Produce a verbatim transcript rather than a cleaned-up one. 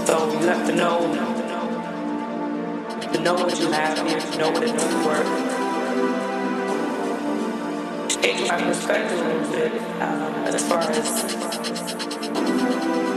So you have to know, to know what you have, you have to know what it is worth. Change my perspective a little bit um, as far as